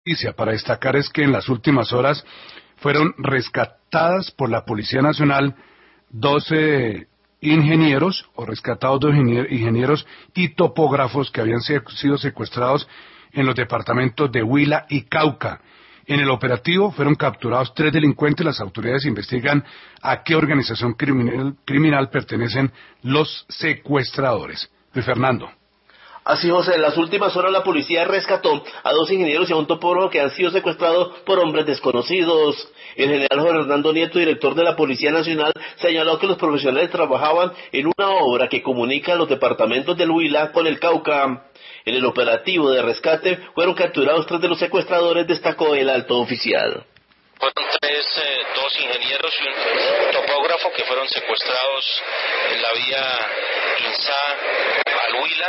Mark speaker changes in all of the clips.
Speaker 1: noticia para destacar es que en las últimas horas fueron rescatadas por la Policía Nacional 12 ingenieros, o rescatados 2 ingenieros y topógrafos que habían sido secuestrados en los departamentos de Huila y Cauca. En el operativo fueron capturados 3 delincuentes. Las autoridades investigan a qué organización criminal pertenecen los secuestradores. Luis Fernando.
Speaker 2: Así, José, en las últimas horas la policía rescató a 2 ingenieros y a un topógrafo que han sido secuestrados por hombres desconocidos. El general Juan Hernando Nieto, director de la Policía Nacional, señaló que los profesionales trabajaban en una obra que comunica los departamentos del Huila con el Cauca. En el operativo de rescate fueron capturados 3 de los secuestradores, destacó el alto oficial.
Speaker 3: Fueron 2 ingenieros y un topógrafo que fueron secuestrados en la vía Insá al Huila.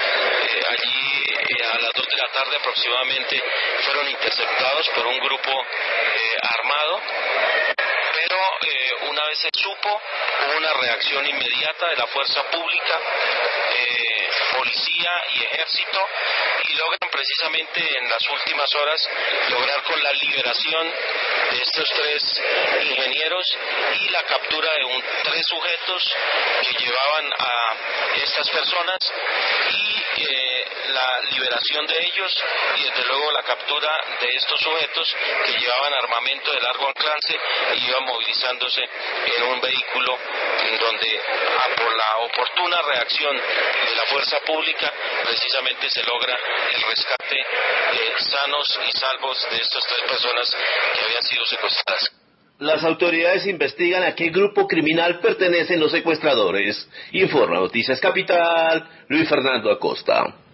Speaker 3: Allí a las 2 de la tarde aproximadamente fueron interceptados por un grupo armado, pero una vez se supo, hubo una reacción inmediata de la fuerza pública, policía y ejército, y logran precisamente en las últimas horas lograr con la liberación de estos 3 ingenieros y la captura de 3 sujetos que llevaban a estas personas y la liberación de ellos y desde luego la captura de estos sujetos que llevaban armamento de largo alcance y iban movilizándose en un vehículo en donde por la oportuna reacción de la fuerza pública precisamente se logra el rescate sanos y salvos de estas 3 personas que habían sido secuestradas.
Speaker 2: Las autoridades investigan a qué grupo criminal pertenecen los secuestradores. Informa Noticias Capital, Luis Fernando Acosta.